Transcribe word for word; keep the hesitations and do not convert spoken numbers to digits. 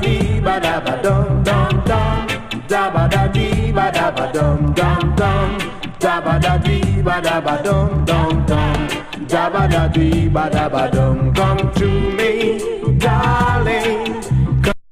dee ba da ba dum dum dum. Da ba da dee ba da ba dum dum dum. Da ba da dee ba da ba dum dum dum. Da ba da dee ba da ba dum. Come to me, darling.